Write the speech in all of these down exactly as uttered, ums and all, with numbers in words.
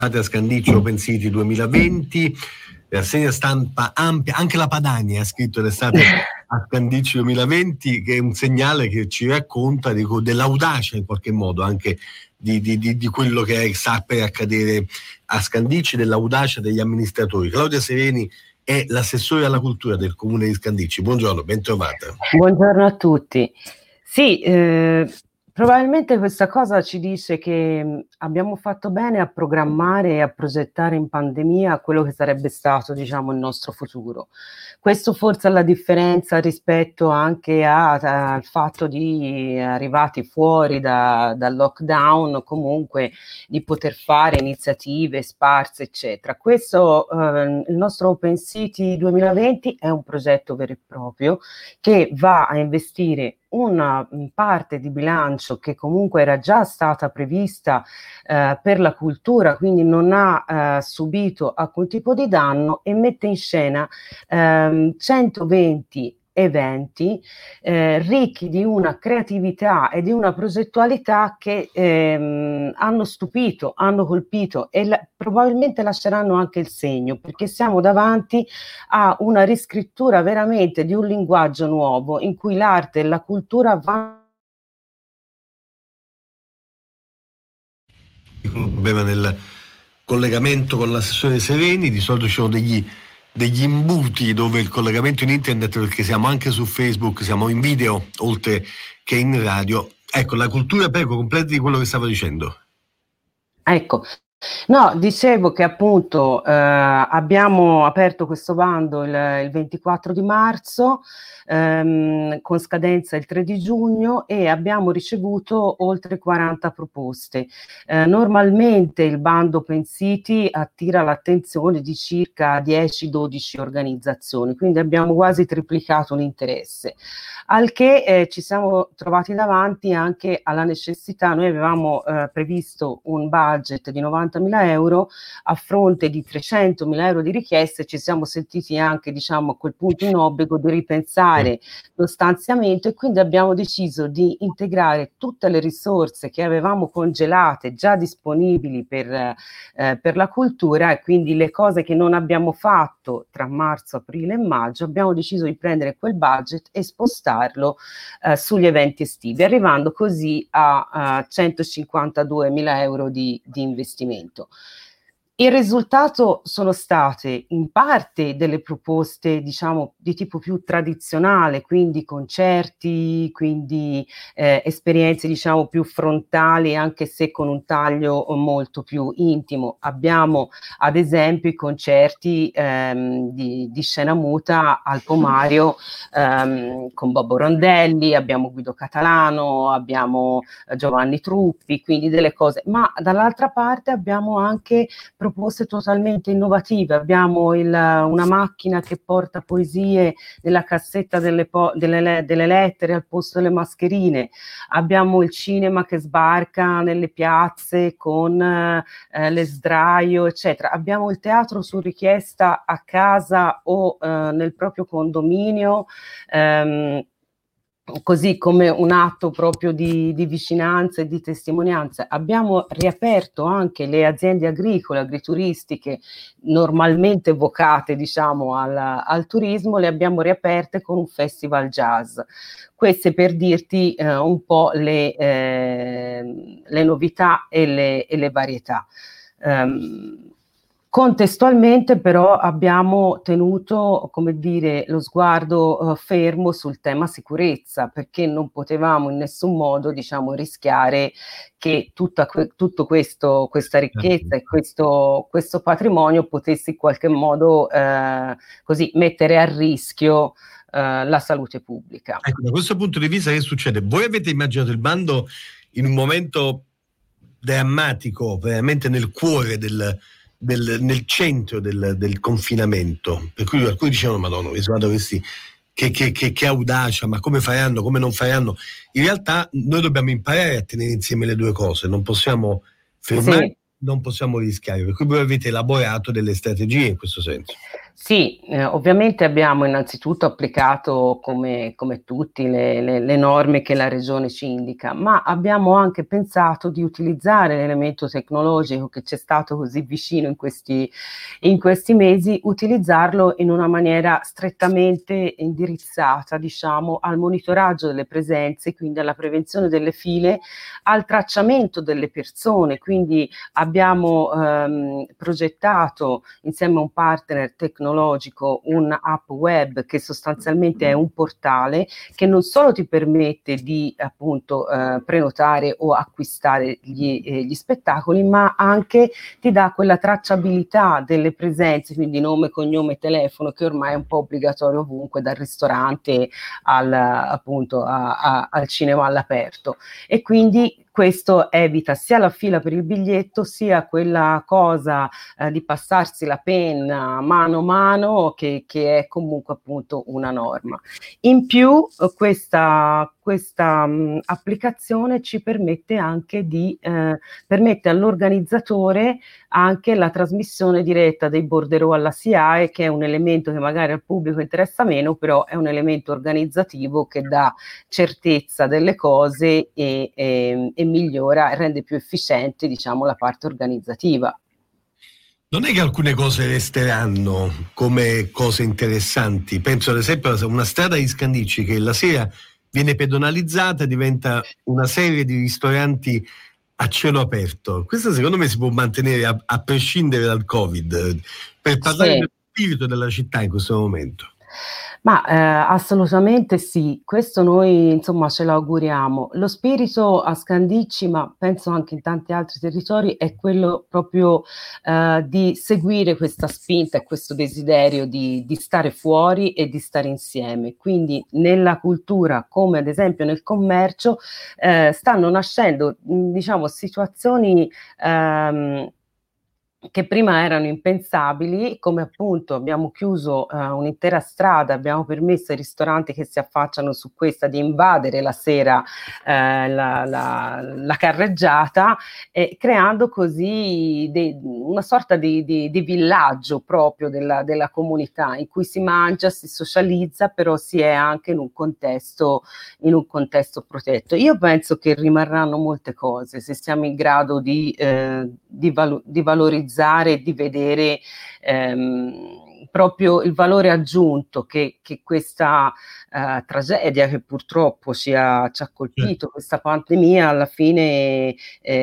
a Scandicci Pensiti duemilaventi, rassegna stampa ampia, anche la Padania ha scritto l'estate a Scandicci duemilaventi, che è un segnale che ci racconta dico, dell'audacia in qualche modo anche di, di, di, di quello che sta per accadere a Scandicci, dell'audacia degli amministratori. Claudia Sereni è l'assessore alla cultura del comune di Scandicci. Buongiorno, ben trovata. Buongiorno a tutti. Sì, eh, probabilmente questa cosa ci dice che mh, abbiamo fatto bene a programmare e a progettare in pandemia quello che sarebbe stato, diciamo, il nostro futuro. Questo forse è la differenza rispetto anche a- a- al fatto di arrivati fuori da- dal lockdown, comunque di poter fare iniziative sparse, eccetera. Questo, eh, il nostro Open City duemilaventi è un progetto vero e proprio che va a investire una mh, parte di bilancio che comunque era già stata prevista eh, per la cultura, quindi non ha eh, subito alcun tipo di danno, e mette in scena ehm, centoventi eventi eh, ricchi di una creatività e di una progettualità che ehm, hanno stupito, hanno colpito e la- probabilmente lasceranno anche il segno, perché siamo davanti a una riscrittura veramente di un linguaggio nuovo in cui l'arte e la cultura vanno. Un problema nel collegamento con l'assessore Sereni, di solito ci sono degli, degli imbuti dove il collegamento in internet, perché siamo anche su Facebook, siamo in video oltre che in radio. Ecco, la cultura, prego, completi quello che stavo dicendo. Ecco, no, dicevo che appunto eh, abbiamo aperto questo bando il, il ventiquattro di marzo, ehm, con scadenza il tre di giugno, e abbiamo ricevuto oltre quaranta proposte. Eh, normalmente il bando Open City attira l'attenzione di circa dieci dodici organizzazioni, quindi abbiamo quasi triplicato l'interesse. Al che eh, ci siamo trovati davanti anche alla necessità. Noi avevamo eh, previsto un budget di novantamila euro a fronte di trecentomila euro di richieste. Ci siamo sentiti anche, diciamo, a quel punto in obbligo di ripensare lo stanziamento, e quindi abbiamo deciso di integrare tutte le risorse che avevamo congelate, già disponibili per, eh, per la cultura, e quindi le cose che non abbiamo fatto tra marzo, aprile e maggio, abbiamo deciso di prendere quel budget e spostarlo eh, sugli eventi estivi, arrivando così a, a centocinquantaduemila euro di, di investimento. Il risultato sono state in parte delle proposte, diciamo, di tipo più tradizionale, quindi concerti, quindi eh, esperienze, diciamo, più frontali, anche se con un taglio molto più intimo. Abbiamo ad esempio i concerti ehm, di, di scena muta al Pomario ehm, con Bobo Rondelli, abbiamo Guido Catalano, abbiamo eh, Giovanni Truppi, quindi delle cose, ma dall'altra parte abbiamo anche proposte totalmente innovative. Abbiamo il, una macchina che porta poesie nella cassetta delle, po- delle, delle lettere al posto delle mascherine, abbiamo il cinema che sbarca nelle piazze con eh, le sdraio, eccetera. Abbiamo il teatro su richiesta a casa o eh, nel proprio condominio, ehm, così come un atto proprio di, di vicinanza e di testimonianza. Abbiamo riaperto anche le aziende agricole, agrituristiche, normalmente vocate, diciamo, al, al turismo, le abbiamo riaperte con un festival jazz. Queste per dirti eh, un po' le, eh, le novità e le, e le varietà. Um, Contestualmente però abbiamo tenuto, come dire, lo sguardo eh, fermo sul tema sicurezza, perché non potevamo in nessun modo, diciamo, rischiare che tutta que- tutto questo, questa ricchezza e questo, questo patrimonio potesse in qualche modo eh, così mettere a rischio eh, la salute pubblica. Ecco, da questo punto di vista che succede? Voi avete immaginato il bando in un momento drammatico, veramente nel cuore del Del, nel centro del, del confinamento, per cui alcuni dicevano Madonna, questi, che, che, che, che audacia, ma come faranno, come non faranno. In realtà noi dobbiamo imparare a tenere insieme le due cose, non possiamo fermare, sì, non possiamo rischiare, per cui voi avete elaborato delle strategie in questo senso. Sì, eh, ovviamente abbiamo innanzitutto applicato come, come tutti le, le- le norme che la regione ci indica, ma abbiamo anche pensato di utilizzare l'elemento tecnologico che ci è stato così vicino in questi, in questi mesi, utilizzarlo in una maniera strettamente indirizzata, diciamo, al monitoraggio delle presenze, quindi alla prevenzione delle file, al tracciamento delle persone. Quindi abbiamo ehm, progettato insieme a un partner tecnologico un'app web che sostanzialmente è un portale che non solo ti permette di appunto eh, prenotare o acquistare gli, eh, gli spettacoli, ma anche ti dà quella tracciabilità delle presenze, quindi nome, cognome, telefono, che ormai è un po' obbligatorio ovunque, dal ristorante al, appunto, a, a, al cinema all'aperto. E quindi questo evita sia la fila per il biglietto, sia quella cosa eh, di passarsi la penna mano a mano, che, che è comunque appunto una norma. In più, eh, questa, questa mh, applicazione ci permette anche di, eh, permette all'organizzatore anche la trasmissione diretta dei bordereau alla S I A E, che è un elemento che magari al pubblico interessa meno, però è un elemento organizzativo che dà certezza delle cose e, e, e migliora e rende più efficiente, diciamo, la parte organizzativa. Non è che alcune cose resteranno come cose interessanti. Penso ad esempio a una strada di Scandicci che la sera viene pedonalizzata e diventa una serie di ristoranti a cielo aperto. Questo secondo me si può mantenere a, a prescindere dal Covid, per parlare Sì. dello spirito della città in questo momento. Ma eh, assolutamente sì, questo noi insomma ce l'auguriamo. Lo spirito a Scandicci, ma penso anche in tanti altri territori, è quello proprio eh, di seguire questa spinta e questo desiderio di, di stare fuori e di stare insieme. Quindi nella cultura, come ad esempio nel commercio, eh, stanno nascendo, mh, diciamo, situazioni ehm, che prima erano impensabili, come appunto abbiamo chiuso uh, un'intera strada, abbiamo permesso ai ristoranti che si affacciano su questa di invadere la sera eh, la, la, la carreggiata, eh, creando così de, una sorta di, di, di villaggio proprio della, della comunità, in cui si mangia, si socializza, però si è anche in un contesto, in un contesto protetto. Io penso che rimarranno molte cose se siamo in grado di, eh, di, valo- di valorizzare e di vedere ehm, proprio il valore aggiunto che, che questa eh, tragedia che purtroppo ci ha, ci ha colpito, questa pandemia, alla fine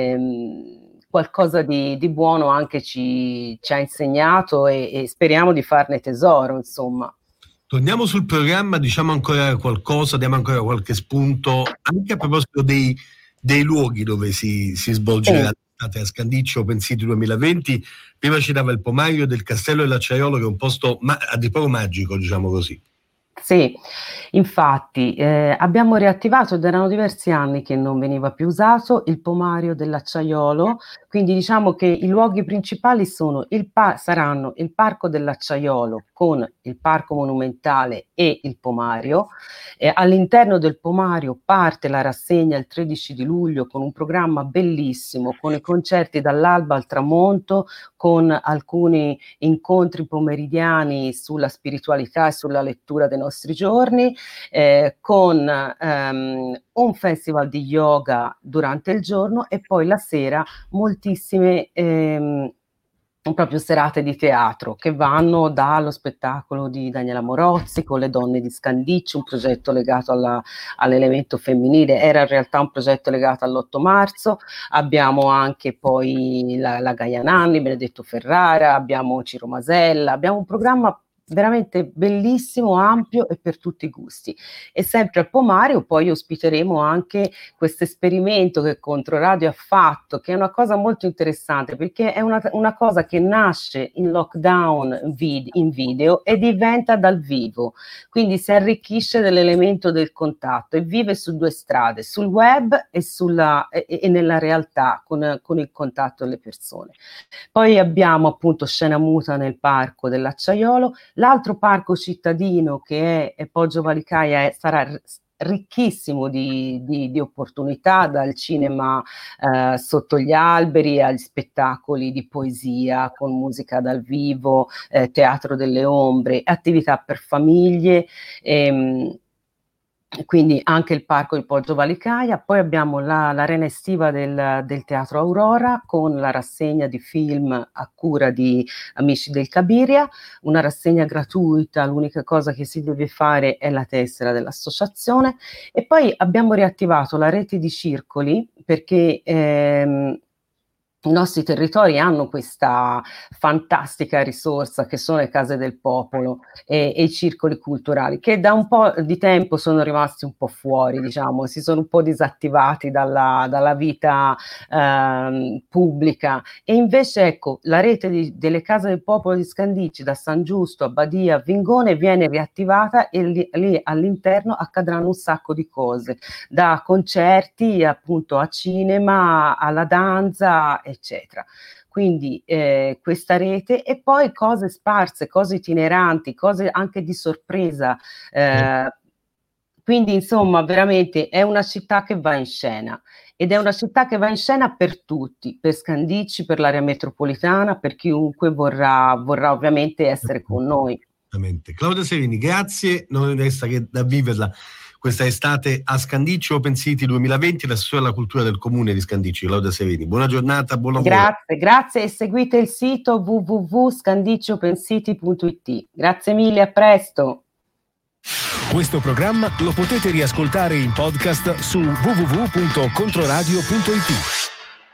ehm, qualcosa di, di buono anche ci, ci ha insegnato, e, e speriamo di farne tesoro, insomma. Torniamo sul programma, diciamo ancora qualcosa, diamo ancora qualche spunto, anche a proposito dei, dei luoghi dove si, si svolgerà l'estate a Scandiccio Open City duemilaventi. Prima ci dava il pomaio del Castello dell'Acciaiolo, che è un posto ma- a dir poco magico, diciamo così. Sì, infatti eh, abbiamo riattivato, ed erano diversi anni che non veniva più usato, il pomario dell'Acciaiolo. Quindi diciamo che i luoghi principali sono il pa- saranno il Parco dell'Acciaiolo con il Parco Monumentale e il pomario. Eh, all'interno del pomario parte la rassegna il tredici di luglio con un programma bellissimo, con i concerti dall'alba al tramonto, con alcuni incontri pomeridiani sulla spiritualità e sulla lettura dei nostri giorni, eh, con ehm, un festival di yoga durante il giorno, e poi la sera moltissime ehm, proprio serate di teatro che vanno dallo spettacolo di Daniela Morozzi con Le donne di Scandicci, un progetto legato alla, all'elemento femminile, era in realtà un progetto legato all'otto marzo. Abbiamo anche poi la, la Gaia Nanni, Benedetto Ferrara, abbiamo Ciro Masella, abbiamo un programma veramente bellissimo, ampio e per tutti i gusti. E sempre al Pomario poi ospiteremo anche questo esperimento che Controradio ha fatto, che è una cosa molto interessante, perché è una, una cosa che nasce in lockdown vid- in video e diventa dal vivo, quindi si arricchisce dell'elemento del contatto e vive su due strade, sul web e, sulla, e, e nella realtà, con, con il contatto delle persone. Poi abbiamo appunto Scena Muta nel Parco dell'Acciaiolo. L'altro parco cittadino, che è, è Poggio Valicaia, è, sarà ricchissimo di, di, di opportunità, dal cinema eh, sotto gli alberi agli spettacoli di poesia con musica dal vivo, eh, teatro delle ombre, attività per famiglie, ehm, quindi anche il parco di Poggio Valicaia. Poi abbiamo la, l'arena estiva del, del Teatro Aurora con la rassegna di film a cura di Amici del Cabiria, una rassegna gratuita, l'unica cosa che si deve fare è la tessera dell'associazione. E poi abbiamo riattivato la rete di circoli perché ehm, i nostri territori hanno questa fantastica risorsa che sono le case del popolo e, e i circoli culturali, che da un po' di tempo sono rimasti un po' fuori, diciamo, si sono un po' disattivati dalla, dalla vita eh, pubblica. E invece, ecco, la rete di, delle case del popolo di Scandicci, da San Giusto a Badia a Vingone, viene riattivata e lì, lì all'interno accadranno un sacco di cose, da concerti appunto a cinema, alla danza, eccetera. Quindi eh, questa rete, e poi cose sparse, cose itineranti, cose anche di sorpresa. Eh, quindi insomma veramente è una città che va in scena, ed è una città che va in scena per tutti, per Scandicci, per l'area metropolitana, per chiunque vorrà, vorrà ovviamente essere con noi. Claudia Serini, grazie, non resta che da viverla questa estate a Scandicci Open City duemilaventi, l'assessore alla cultura del comune di Scandicci, Claudia Serini. Buona giornata, buon lavoro. Grazie, grazie, e seguite il sito w w w punto scandicci open city punto i t. Grazie mille, a presto. Questo programma lo potete riascoltare in podcast su w w w punto controradio punto i t.